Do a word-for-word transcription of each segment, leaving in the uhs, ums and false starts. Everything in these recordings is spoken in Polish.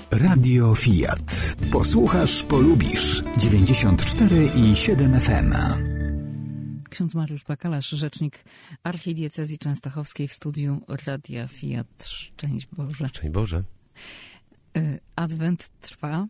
Radio Fiat. Posłuchasz, polubisz. dziewięćdziesiąt cztery i siedem F M. Ksiądz Mariusz Bakalarz, rzecznik archidiecezji częstochowskiej w studiu Radia Fiat. Szczęść Boże. Szczęść Boże. Adwent trwa,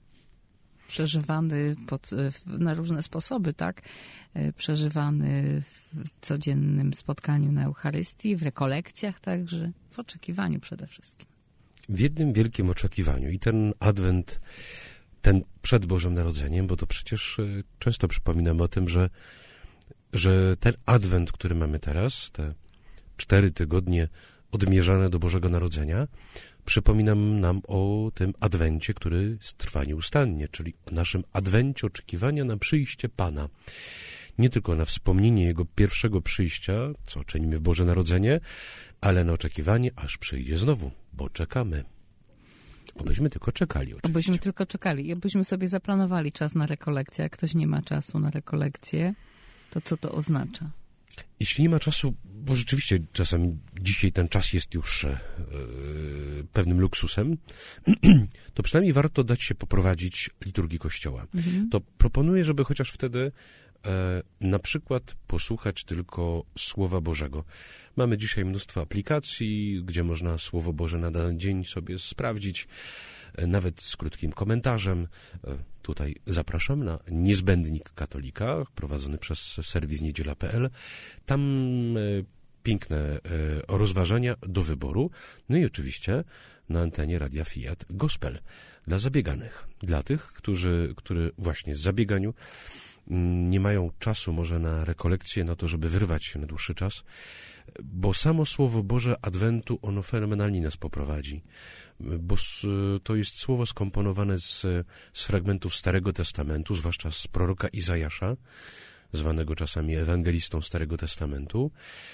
przeżywany pod, na różne sposoby, tak? Przeżywany w codziennym spotkaniu na Eucharystii, w rekolekcjach także, w oczekiwaniu przede wszystkim. W jednym wielkim oczekiwaniu. I ten Adwent, ten przed Bożym Narodzeniem, bo to przecież często przypominam o tym, że, że ten Adwent, który mamy teraz, te cztery tygodnie odmierzane do Bożego Narodzenia, przypominam nam o tym Adwencie, który trwa nieustannie, czyli o naszym Adwencie oczekiwania na przyjście Pana. Nie tylko na wspomnienie Jego pierwszego przyjścia, co czynimy w Boże Narodzenie, ale na oczekiwanie, aż przyjdzie znowu, bo czekamy. Obyśmy tylko czekali oczywiście. Obyśmy tylko czekali i obyśmy sobie zaplanowali czas na rekolekcję. Jak ktoś nie ma czasu na rekolekcję, to co to oznacza? Jeśli nie ma czasu, bo rzeczywiście czasami dzisiaj ten czas jest już e, pewnym luksusem, to przynajmniej warto dać się poprowadzić liturgii Kościoła. Mhm. To proponuję, żeby chociaż wtedy e, na przykład posłuchać tylko Słowa Bożego. Mamy dzisiaj mnóstwo aplikacji, gdzie można Słowo Boże na dany dzień sobie sprawdzić, e, nawet z krótkim komentarzem. E, Tutaj zapraszam na Niezbędnik Katolika, prowadzony przez serwis niedziela kropka p l. Tam e, piękne e, rozważania do wyboru. No i oczywiście na antenie Radia Fiat Gospel dla zabieganych. Dla tych, którzy, którzy właśnie z zabieganiu nie mają czasu może na rekolekcję, na to, żeby wyrwać się na dłuższy czas, bo samo Słowo Boże Adwentu, ono fenomenalnie nas poprowadzi, bo to jest słowo skomponowane z, z fragmentów Starego Testamentu, zwłaszcza z proroka Izajasza, zwanego czasami ewangelistą Starego Testamentu,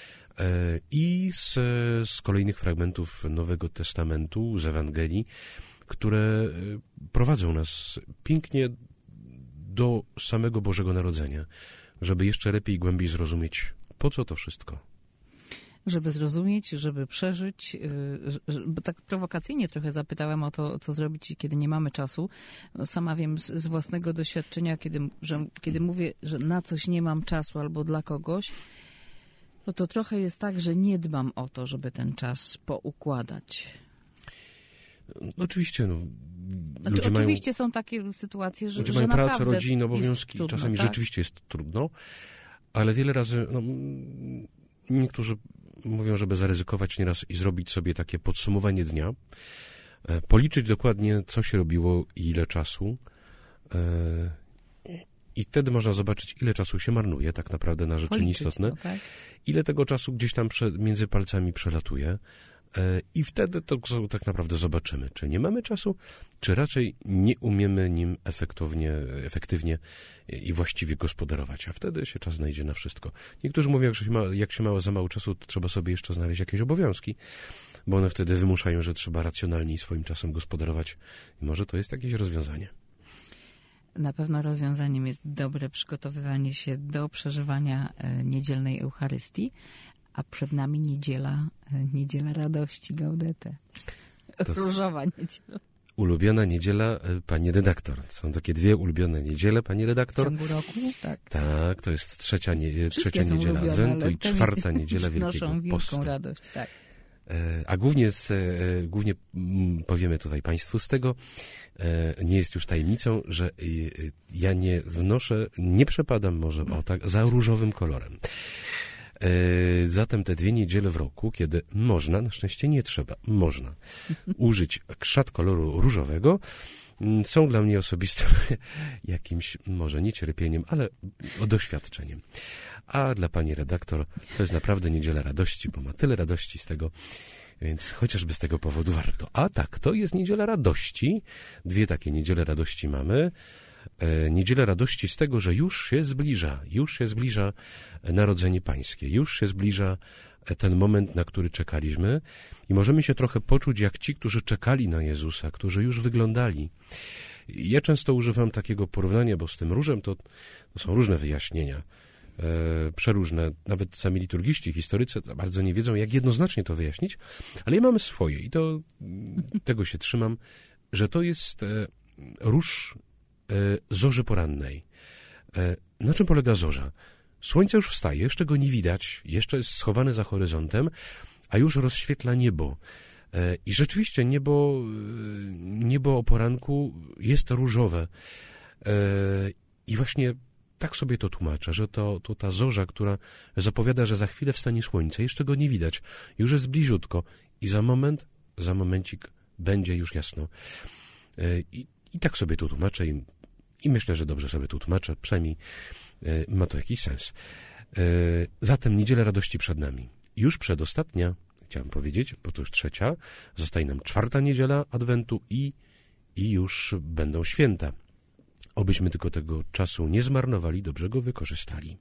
i z, z kolejnych fragmentów Nowego Testamentu, z Ewangelii, które prowadzą nas pięknie do samego Bożego Narodzenia, żeby jeszcze lepiej i głębiej zrozumieć, po co to wszystko. Żeby zrozumieć, żeby przeżyć, bo tak prowokacyjnie trochę zapytałem o to, co zrobić, kiedy nie mamy czasu. Sama wiem z, z własnego doświadczenia, kiedy, że, kiedy mówię, że na coś nie mam czasu albo dla kogoś, no to trochę jest tak, że nie dbam o to, żeby ten czas poukładać. Oczywiście, no. Znaczy, oczywiście mają, są takie sytuacje, że, ludzie że mają naprawdę pracę, rodzinę, obowiązki. Trudno, czasami tak? rzeczywiście jest trudno, ale wiele razy no, niektórzy mówią, żeby zaryzykować nieraz i zrobić sobie takie podsumowanie dnia, policzyć dokładnie, co się robiło i ile czasu. I wtedy można zobaczyć, ile czasu się marnuje tak naprawdę na rzeczy Policzyć nieistotne. to, tak? Ile tego czasu gdzieś tam prze, między palcami przelatuje. I wtedy to tak naprawdę zobaczymy, czy nie mamy czasu, czy raczej nie umiemy nim efektownie, efektywnie i właściwie gospodarować, a wtedy się czas znajdzie na wszystko. Niektórzy mówią, że jak się ma za mało czasu, to trzeba sobie jeszcze znaleźć jakieś obowiązki, bo one wtedy wymuszają, że trzeba racjonalniej swoim czasem gospodarować. I może to jest jakieś rozwiązanie. Na pewno rozwiązaniem jest dobre przygotowywanie się do przeżywania niedzielnej Eucharystii, a przed nami niedziela, niedziela radości, Gaudete. Różowa niedziela. Ulubiona niedziela pani redaktor. Są takie dwie ulubione niedziele, pani redaktor. W ciągu roku, tak. Tak, to jest trzecia, nie, trzecia niedziela Adwentu i czwarta niedziela Wielkiego wielką Postu. radość, tak. A głównie, z, głównie powiemy tutaj Państwu z tego, nie jest już tajemnicą, że ja nie znoszę, nie przepadam może o tak, za różowym kolorem. Zatem te dwie niedziele w roku, kiedy można, na szczęście nie trzeba, można użyć szat koloru różowego, są dla mnie osobistym jakimś, może nie cierpieniem, ale doświadczeniem. A dla pani redaktor to jest naprawdę niedziela radości, bo ma tyle radości z tego, więc chociażby z tego powodu warto. A tak, to jest niedziela radości. Dwie takie niedziele radości mamy. Niedziela radości z tego, że już się zbliża, już się zbliża Narodzenie Pańskie, już się zbliża ten moment, na który czekaliśmy i możemy się trochę poczuć jak ci, którzy czekali na Jezusa, którzy już wyglądali. Ja często używam takiego porównania, bo z tym różem to, to są różne wyjaśnienia, e, przeróżne. Nawet sami liturgiści, historycy bardzo nie wiedzą, jak jednoznacznie to wyjaśnić, ale ja mamy swoje i to tego się trzymam. że to jest róż zorzy porannej. Na czym polega zorza? Słońce już wstaje, jeszcze go nie widać, jeszcze jest schowane za horyzontem, a już rozświetla niebo. I rzeczywiście niebo, niebo o poranku jest różowe. I właśnie tak sobie to tłumaczę, że to, to ta zorza, która zapowiada, że za chwilę wstanie słońce, jeszcze go nie widać, już jest bliziutko i za moment, za momencik będzie już jasno. I, i tak sobie to tłumaczę i, i myślę, że dobrze sobie to tłumaczę, przynajmniej ma to jakiś sens. Zatem niedziela radości przed nami. Już przedostatnia, chciałem powiedzieć, bo to już trzecia, zostaje nam czwarta niedziela Adwentu i, i już będą święta. Obyśmy tylko tego czasu nie zmarnowali, dobrze go wykorzystali.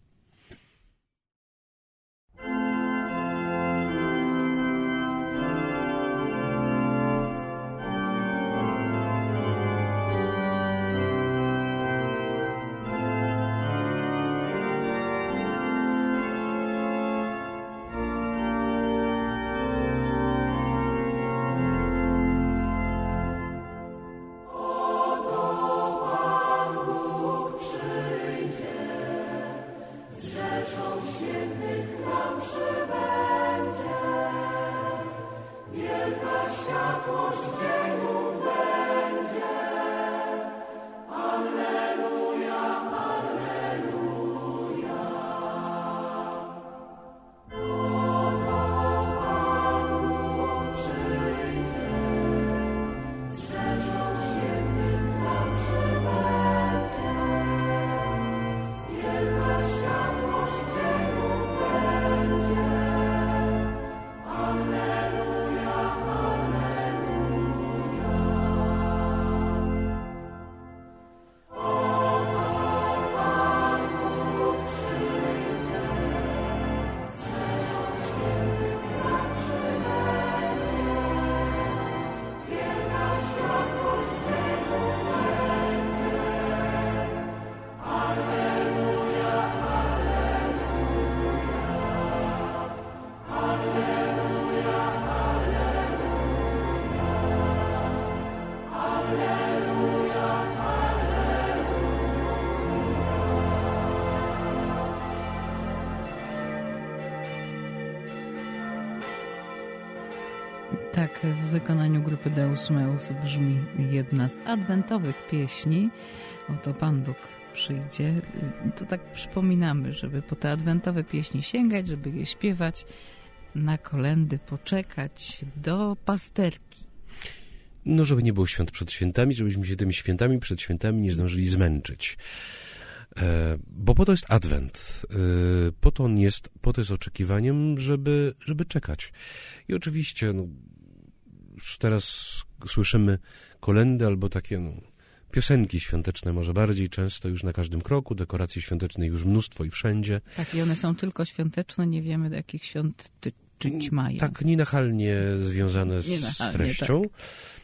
Tak, w wykonaniu grupy Deus Meus brzmi jedna z adwentowych pieśni. Oto Pan Bóg przyjdzie. To tak przypominamy, żeby po te adwentowe pieśni sięgać, żeby je śpiewać, na kolędy poczekać do pasterki. No, żeby nie było świąt przed świętami, żebyśmy się tymi świętami przed świętami nie zdążyli zmęczyć. E, bo po to jest Adwent. E, po to on jest, po to jest oczekiwaniem, żeby, żeby czekać. I oczywiście, no, już teraz słyszymy kolędy albo takie, no, piosenki świąteczne może bardziej często już na każdym kroku, dekoracje świąteczne już mnóstwo i wszędzie. Tak, i one są tylko świąteczne, nie wiemy do jakich świąt tyczyć mają. Tak, nienachalnie związane z, nienachalnie, z treścią, tak.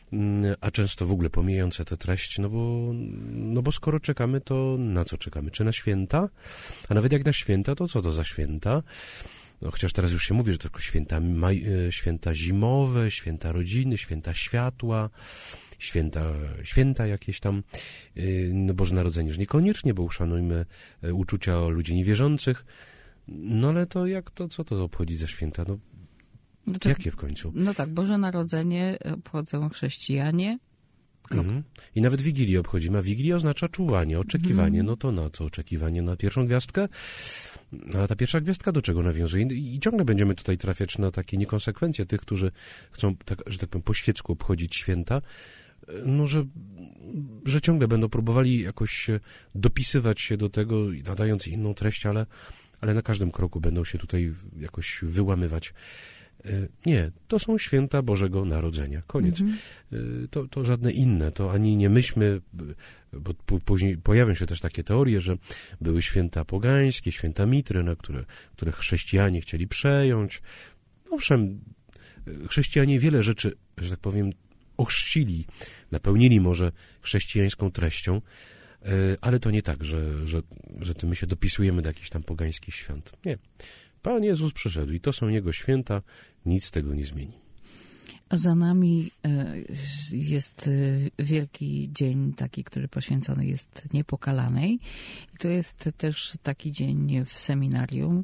A często w ogóle pomijające tę treść, no bo, no bo skoro czekamy, to na co czekamy? Czy na święta? A nawet jak na święta, to co to za święta? No, chociaż teraz już się mówi, że to tylko święta, maj, święta zimowe, święta rodziny, święta światła, święta, święta jakieś tam, no Boże Narodzenie już niekoniecznie, bo uszanujmy uczucia ludzi niewierzących. No ale to jak to, co to obchodzi za święta? No, znaczy, jakie w końcu? No tak, Boże Narodzenie obchodzą chrześcijanie. Mhm. I nawet Wigilię obchodzimy, a Wigilia oznacza czuwanie, oczekiwanie. Mhm. No to na co oczekiwanie? Na pierwszą gwiazdkę? A ta pierwsza gwiazdka do czego nawiązuje? I, i ciągle będziemy tutaj trafiać na takie niekonsekwencje tych, którzy chcą, tak, że tak powiem, po świecku obchodzić święta, no, że, że ciągle będą próbowali jakoś dopisywać się do tego, nadając inną treść, ale, ale na każdym kroku będą się tutaj jakoś wyłamywać. Nie, to są święta Bożego Narodzenia. Koniec. Mhm. To, to żadne inne. To ani nie myśmy, bo później pojawią się też takie teorie, że były święta pogańskie, święta Mitry, na które, które chrześcijanie chcieli przejąć. Owszem, chrześcijanie wiele rzeczy, że tak powiem, ochrzcili, napełnili może chrześcijańską treścią, ale to nie tak, że, że, że my się dopisujemy do jakichś tam pogańskich świąt. Nie. Pan Jezus przyszedł i to są Jego święta, nic tego nie zmieni. Za nami jest wielki dzień, taki, który poświęcony jest Niepokalanej. I to jest też taki dzień w seminarium,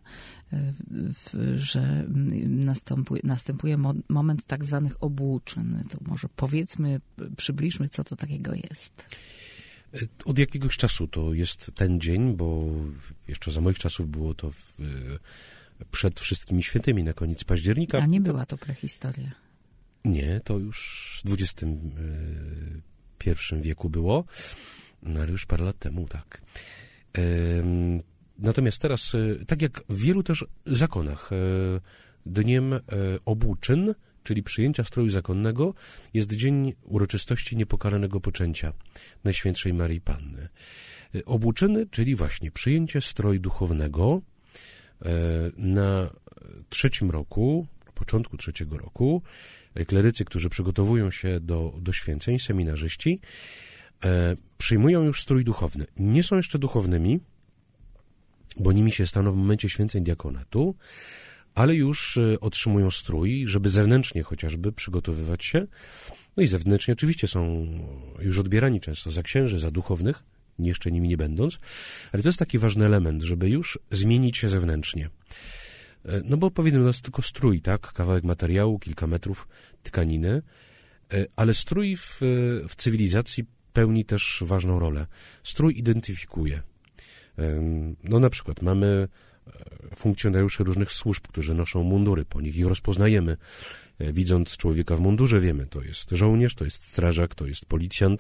że następuje, następuje moment tak zwanych obłóczyn. To może powiedzmy, przybliżmy, co to takiego jest. Od jakiegoś czasu to jest ten dzień, bo jeszcze za moich czasów było to w, przed wszystkimi świętymi na koniec października. A nie była to prehistoria. Nie, to już w dwudziestym pierwszym wieku było, no ale już parę lat temu, tak. Natomiast teraz, tak jak w wielu też zakonach, dniem obłóczyn, czyli przyjęcia stroju zakonnego, jest dzień uroczystości niepokalanego poczęcia Najświętszej Maryi Panny. Obłóczyny, czyli właśnie przyjęcie stroju duchownego na trzecim roku, początku trzeciego roku, klerycy, którzy przygotowują się do, do święceń, seminarzyści, e, przyjmują już strój duchowny. Nie są jeszcze duchownymi, bo nimi się staną w momencie święceń diakonatu, ale już e, otrzymują strój, żeby zewnętrznie chociażby przygotowywać się. No i zewnętrznie oczywiście są już odbierani często za księży, za duchownych, jeszcze nimi nie będąc, ale to jest taki ważny element, żeby już zmienić się zewnętrznie. No bo powiedzmy, to jest tylko strój, tak? Kawałek materiału, kilka metrów tkaniny, ale strój w, w cywilizacji pełni też ważną rolę. Strój identyfikuje. No na przykład mamy funkcjonariuszy różnych służb, którzy noszą mundury, po nich ich rozpoznajemy. Widząc człowieka w mundurze wiemy, to jest żołnierz, to jest strażak, to jest policjant.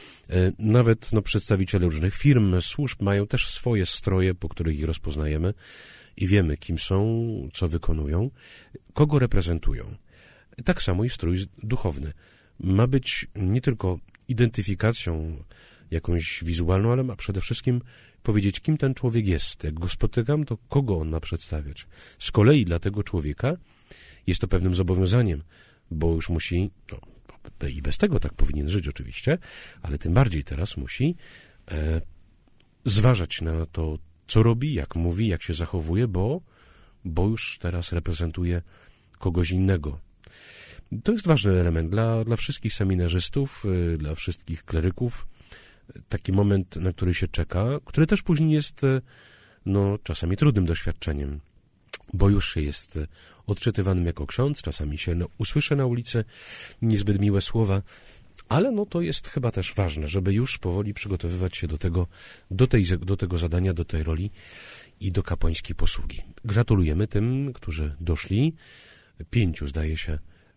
Nawet no, przedstawiciele różnych firm, służb mają też swoje stroje, po których ich rozpoznajemy. I wiemy, kim są, co wykonują, kogo reprezentują. Tak samo i strój duchowny. Ma być nie tylko identyfikacją jakąś wizualną, ale ma przede wszystkim powiedzieć, kim ten człowiek jest. Jak go spotykam, to kogo on ma przedstawiać. Z kolei dla tego człowieka jest to pewnym zobowiązaniem, bo już musi, no, i bez tego tak powinien żyć oczywiście, ale tym bardziej teraz musi e, zważać na to, co robi, jak mówi, jak się zachowuje, bo, bo już teraz reprezentuje kogoś innego. To jest ważny element dla, dla wszystkich seminarzystów, dla wszystkich kleryków. Taki moment, na który się czeka, który też później jest no, czasami trudnym doświadczeniem, bo już się jest odczytywanym jako ksiądz, czasami się no, usłyszy na ulicy niezbyt miłe słowa, ale no to jest chyba też ważne, żeby już powoli przygotowywać się do tego, do, tej, do tego zadania, do tej roli i do kapłańskiej posługi. Gratulujemy tym, którzy doszli. Pięciu, zdaje się,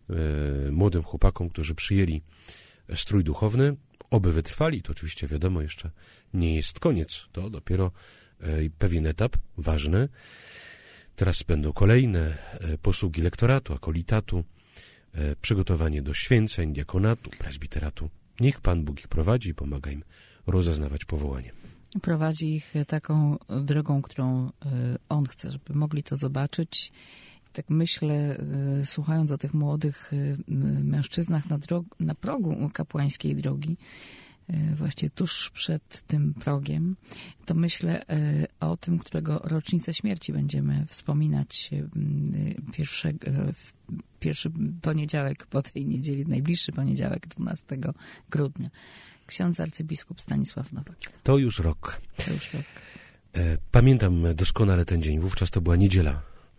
e, młodym chłopakom, którzy przyjęli strój duchowny. Oby wytrwali, to oczywiście wiadomo, jeszcze nie jest koniec. To dopiero e, pewien etap ważny. Teraz będą kolejne e, posługi lektoratu, akolitatu, przygotowanie do święceń, diakonatu, prezbiteratu. Niech Pan Bóg ich prowadzi i pomaga im rozeznawać powołanie. Prowadzi ich taką drogą, którą On chce, żeby mogli to zobaczyć. Tak myślę, słuchając o tych młodych mężczyznach na, drog- na progu kapłańskiej drogi, właśnie tuż przed tym progiem, to myślę o tym, którego rocznicę śmierci będziemy wspominać pierwszego, w pierwszy poniedziałek po tej niedzieli, najbliższy poniedziałek, dwunastego grudnia. Ksiądz arcybiskup Stanisław Nowak. To już rok. To już rok. Pamiętam doskonale ten dzień. Wówczas to była niedziela,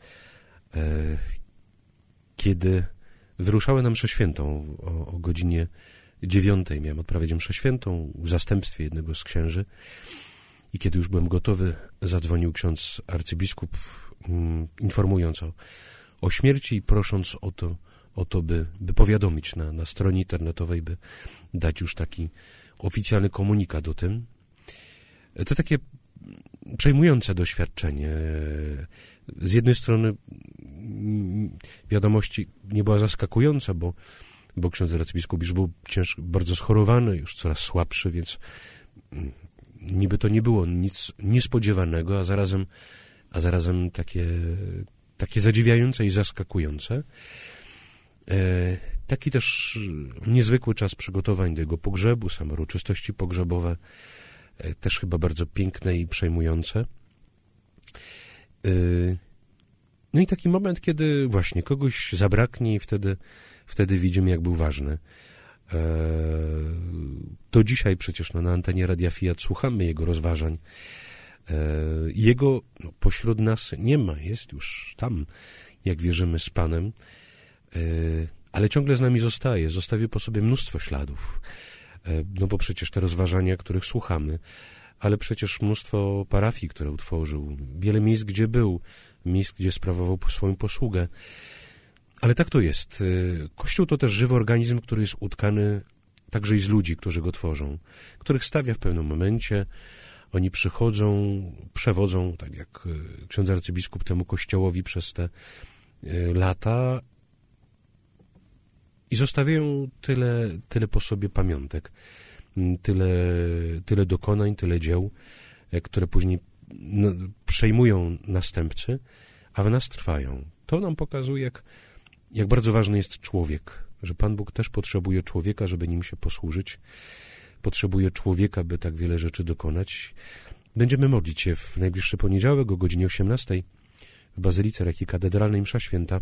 kiedy wyruszały na mszę świętą o, o godzinie dziewiątej. Miałem odprawiać mszę świętą w zastępstwie jednego z księży i kiedy już byłem gotowy, zadzwonił ksiądz arcybiskup, um, informując o, o śmierci i prosząc o to, o to by, by powiadomić na, na stronie internetowej, by dać już taki oficjalny komunikat o tym. To takie przejmujące doświadczenie. Z jednej strony wiadomości nie była zaskakująca, bo, bo ksiądz arcybiskup już był ciężko, bardzo schorowany, już coraz słabszy, więc niby to nie było nic niespodziewanego, a zarazem, a zarazem takie, takie zadziwiające i zaskakujące. E, taki też niezwykły czas przygotowań do jego pogrzebu, same uroczystości pogrzebowe, e, też chyba bardzo piękne i przejmujące. E, no i taki moment, kiedy właśnie kogoś zabraknie i wtedy wtedy widzimy, jak był ważny. Do dzisiaj przecież no, na antenie Radia Fiat słuchamy jego rozważań. Jego no, pośród nas nie ma, jest już tam, jak wierzymy, z Panem, ale ciągle z nami zostaje. Zostawił po sobie mnóstwo śladów. No bo przecież te rozważania, których słuchamy, ale przecież mnóstwo parafii, które utworzył, wiele miejsc, gdzie był, miejsc, gdzie sprawował swoją posługę. Ale tak to jest. Kościół to też żywy organizm, który jest utkany także i z ludzi, którzy go tworzą, których stawia w pewnym momencie. Oni przychodzą, przewodzą, tak jak ksiądz arcybiskup, temu kościołowi przez te lata i zostawiają tyle, tyle po sobie pamiątek, tyle, tyle dokonań, tyle dzieł, które później przejmują następcy, a w nas trwają. To nam pokazuje, jak, jak bardzo ważny jest człowiek, że Pan Bóg też potrzebuje człowieka, żeby nim się posłużyć, potrzebuje człowieka, by tak wiele rzeczy dokonać. Będziemy modlić się w najbliższy poniedziałek o godzinie osiemnastej w Bazylice Archikatedralnej msza święta.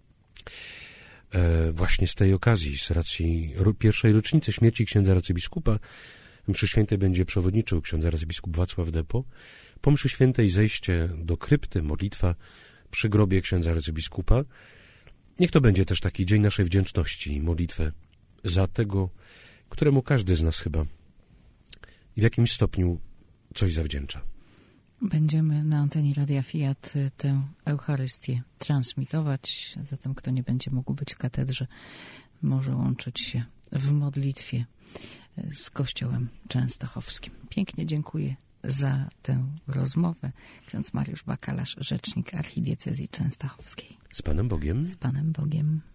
E, właśnie z tej okazji, z racji ro, pierwszej rocznicy śmierci księdza arcybiskupa, mszy świętej będzie przewodniczył ksiądz arcybiskup Wacław Depo. Po mszy świętej zejście do krypty, modlitwa przy grobie księdza arcybiskupa. Niech to będzie też taki dzień naszej wdzięczności i modlitwę za tego, któremu każdy z nas chyba w jakimś stopniu coś zawdzięcza. Będziemy na antenie Radia Fiat tę Eucharystię transmitować, zatem kto nie będzie mógł być w katedrze, może łączyć się w modlitwie z Kościołem Częstochowskim. Pięknie dziękuję za tę rozmowę. Ksiądz Mariusz Bakalarz, rzecznik archidiecezji częstochowskiej. Z Panem Bogiem. Z Panem Bogiem.